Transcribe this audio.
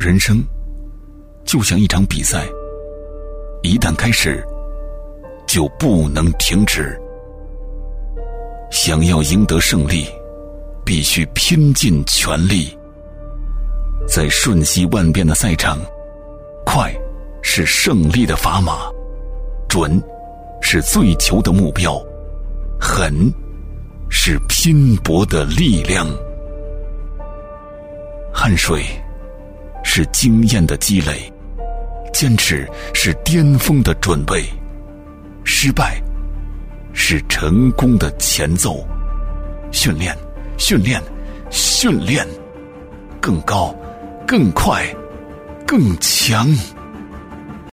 人生就像一场比赛，一旦开始就不能停止。想要赢得胜利，必须拼尽全力。在瞬息万变的赛场，快是胜利的砝码，准是最求的目标，狠是拼搏的力量。汗水是经验的积累，坚持是巅峰的准备，失败是成功的前奏。训练，训练，训练，更高，更快，更强。